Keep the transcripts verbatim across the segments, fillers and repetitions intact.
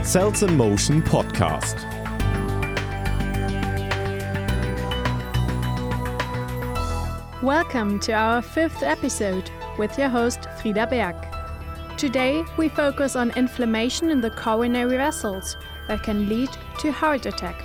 Cells in Motion podcast. Welcome to our fifth episode with your host Frida Berg. Today we focus on inflammation in the coronary vessels that can lead to heart attack.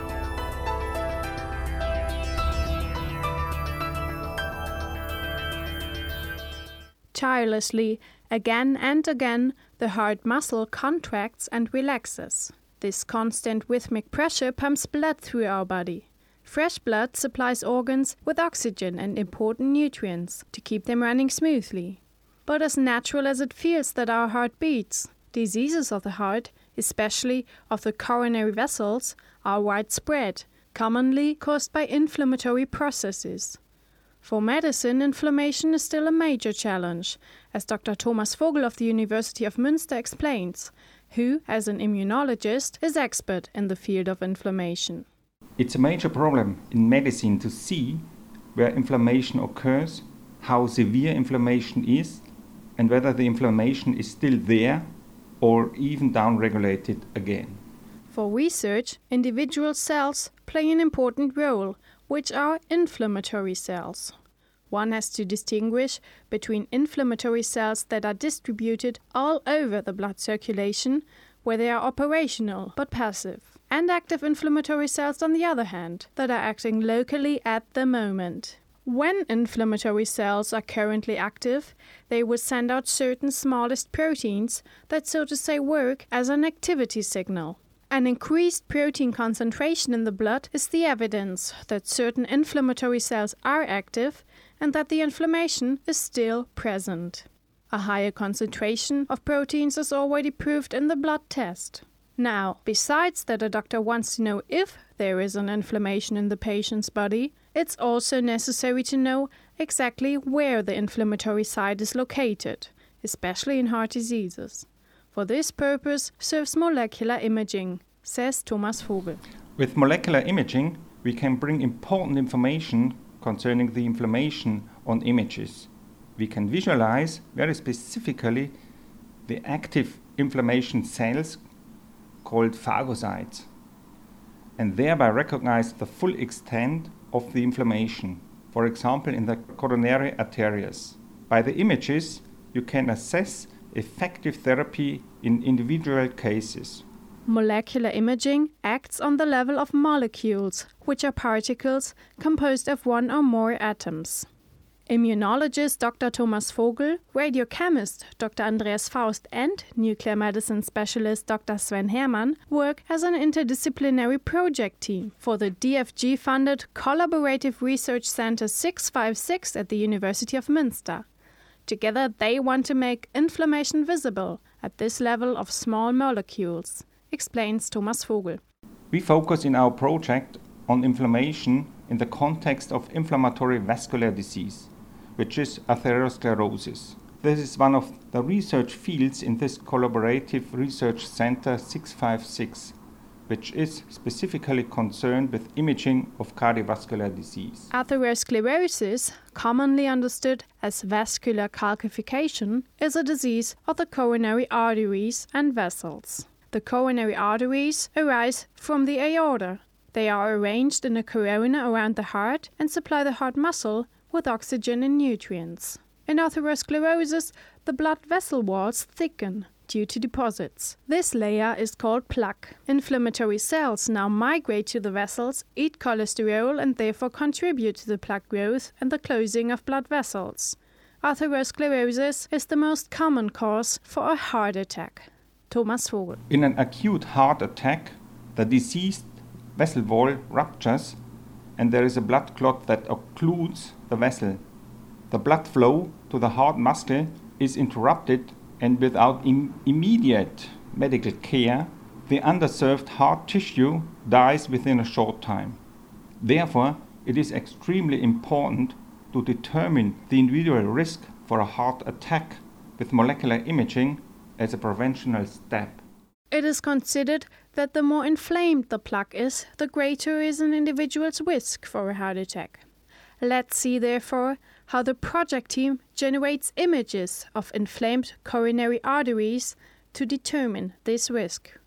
Tirelessly, again and again, the heart muscle contracts and relaxes. This constant rhythmic pressure pumps blood through our body. Fresh blood supplies organs with oxygen and important nutrients to keep them running smoothly. But as natural as it feels that our heart beats, diseases of the heart, especially of the coronary vessels, are widespread, commonly caused by inflammatory processes. For medicine, inflammation is still a major challenge, as Doctor Thomas Vogel of the University of Münster explains, who, as an immunologist, is expert in the field of inflammation. It's a major problem in medicine to see where inflammation occurs, how severe inflammation is, and whether the inflammation is still there or even downregulated again. For research, individual cells play an important role, which are inflammatory cells. One has to distinguish between inflammatory cells that are distributed all over the blood circulation, where they are operational but passive, and active inflammatory cells, on the other hand, that are acting locally at the moment. When inflammatory cells are currently active, they will send out certain smallest proteins that, so to say, work as an activity signal. An increased protein concentration in the blood is the evidence that certain inflammatory cells are active and that the inflammation is still present. A higher concentration of proteins is already proved in the blood test. Now, besides that a doctor wants to know if there is an inflammation in the patient's body, it's also necessary to know exactly where the inflammatory site is located, especially in heart diseases. For this purpose serves molecular imaging, says Thomas Vogel. With molecular imaging, we can bring important information concerning the inflammation on images. We can visualize very specifically the active inflammation cells called phagocytes, and thereby recognize the full extent of the inflammation, for example in the coronary arteries. By the images, you can assess effective therapy in individual cases. Molecular imaging acts on the level of molecules, which are particles composed of one or more atoms. Immunologist Doctor Thomas Vogel, radiochemist Doctor Andreas Faust, and nuclear medicine specialist Doctor Sven Hermann work as an interdisciplinary project team for the D F G-funded Collaborative Research Center six five six at the University of Münster. Together, they want to make inflammation visible at this level of small molecules, explains Thomas Vogel. We focus in our project on inflammation in the context of inflammatory vascular disease, which is atherosclerosis. This is one of the research fields in this Collaborative Research Center six five six, which is specifically concerned with imaging of cardiovascular disease. Atherosclerosis, commonly understood as vascular calcification, is a disease of the coronary arteries and vessels. The coronary arteries arise from the aorta. They are arranged in a corona around the heart and supply the heart muscle with oxygen and nutrients. In atherosclerosis, the blood vessel walls thicken due to deposits. This layer is called plaque. Inflammatory cells now migrate to the vessels, eat cholesterol, and therefore contribute to the plaque growth and the closing of blood vessels. Atherosclerosis is the most common cause for a heart attack. Thomas Vogel. In an acute heart attack, the diseased vessel wall ruptures and there is a blood clot that occludes the vessel. The blood flow to the heart muscle is interrupted, and without im- immediate medical care, the underserved heart tissue dies within a short time. Therefore, it is extremely important to determine the individual risk for a heart attack with molecular imaging as a preventional step. It is considered that the more inflamed the plaque is, the greater is an individual's risk for a heart attack. Let's see, therefore, how the project team generates images of inflamed coronary arteries to determine this risk.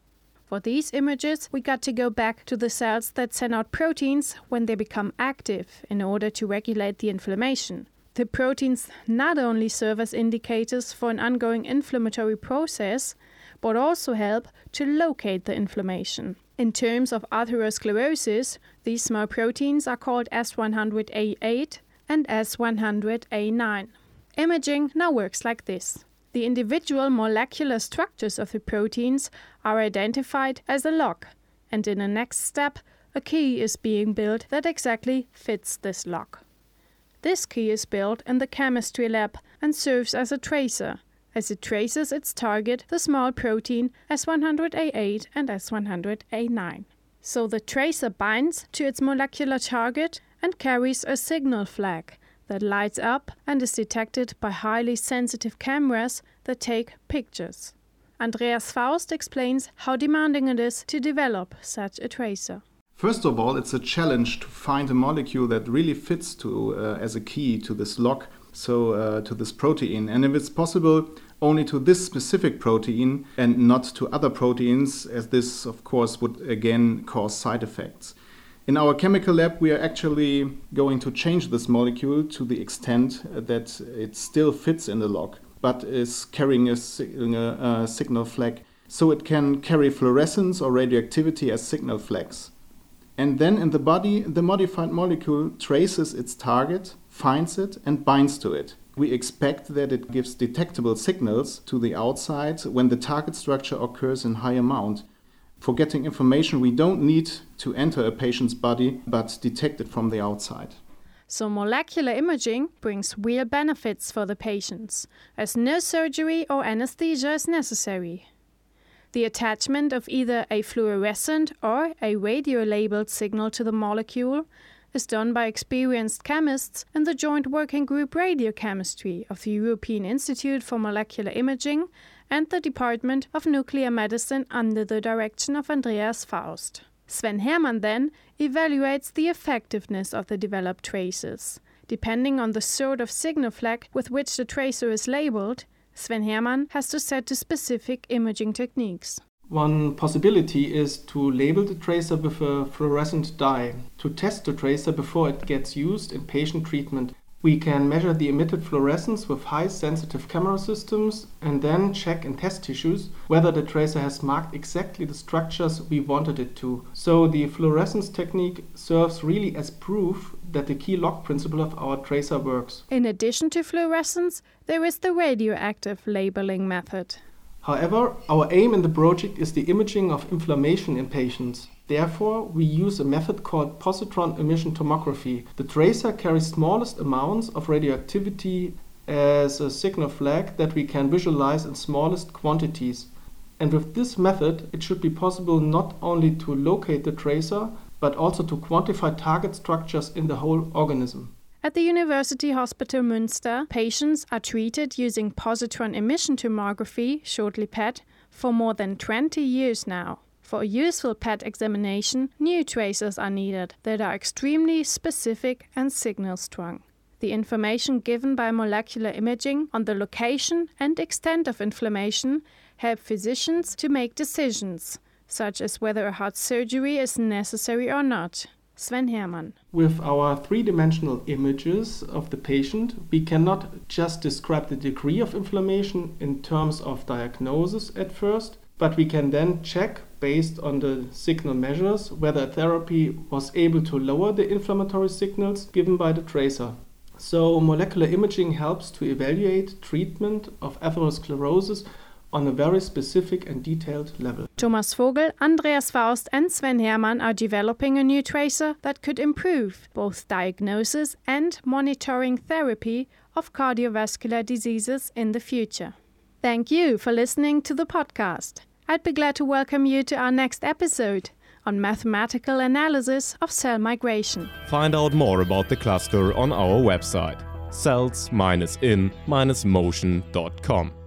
For these images, we got to go back to the cells that send out proteins when they become active in order to regulate the inflammation. The proteins not only serve as indicators for an ongoing inflammatory process, but also help to locate the inflammation. In terms of atherosclerosis, these small proteins are called S one hundred A eight and S one hundred A nine. Imaging now works like this. The individual molecular structures of the proteins are identified as a log, and in the next step, a key is being built that exactly fits this log. This key is built in the chemistry lab and serves as a tracer, as it traces its target, the small protein S one hundred A eight and S one hundred A nine. So the tracer binds to its molecular target and carries a signal flag that lights up and is detected by highly sensitive cameras that take pictures. Andreas Faust explains how demanding it is to develop such a tracer. First of all, it's a challenge to find a molecule that really fits to uh, as a key to this lock, so uh, to this protein. And if it's possible, only to this specific protein and not to other proteins, as this, of course, would again cause side effects. In our chemical lab, we are actually going to change this molecule to the extent that it still fits in the lock, but is carrying a, a, a signal flag, so it can carry fluorescence or radioactivity as signal flags. And then in the body, the modified molecule traces its target, finds it, and binds to it. We expect that it gives detectable signals to the outside when the target structure occurs in high amount. For getting information, we don't need to enter a patient's body, but detect it from the outside. So molecular imaging brings real benefits for the patients, as no surgery or anesthesia is necessary. The attachment of either a fluorescent or a radio-labeled signal to the molecule is done by experienced chemists in the Joint Working Group Radiochemistry of the European Institute for Molecular Imaging and the Department of Nuclear Medicine under the direction of Andreas Faust. Sven Hermann then evaluates the effectiveness of the developed tracers. Depending on the sort of signal flag with which the tracer is labeled, Sven Hermann has to set to specific imaging techniques. One possibility is to label the tracer with a fluorescent dye, to test the tracer before it gets used in patient treatment. We can measure the emitted fluorescence with high-sensitive camera systems and then check in test tissues whether the tracer has marked exactly the structures we wanted it to. So the fluorescence technique serves really as proof that the key lock principle of our tracer works. In addition to fluorescence, there is the radioactive labeling method. However, our aim in the project is the imaging of inflammation in patients. Therefore, we use a method called positron emission tomography. The tracer carries smallest amounts of radioactivity as a signal flag that we can visualize in smallest quantities. And with this method, it should be possible not only to locate the tracer, but also to quantify target structures in the whole organism. At the University Hospital Münster, patients are treated using positron emission tomography, shortly P E T, for more than twenty years now. For a useful P E T examination, new tracers are needed that are extremely specific and signal strong. The information given by molecular imaging on the location and extent of inflammation help physicians to make decisions, such as whether a heart surgery is necessary or not. Sven Hermann. With our three-dimensional images of the patient, we cannot just describe the degree of inflammation in terms of diagnosis at first, but we can then check, based on the signal measures, whether therapy was able to lower the inflammatory signals given by the tracer. So molecular imaging helps to evaluate treatment of atherosclerosis on a very specific and detailed level. Thomas Vogel, Andreas Faust and Sven Hermann are developing a new tracer that could improve both diagnosis and monitoring therapy of cardiovascular diseases in the future. Thank you for listening to the podcast. I'd be glad to welcome you to our next episode on mathematical analysis of cell migration. Find out more about the cluster on our website cells dash in dash motion dot com.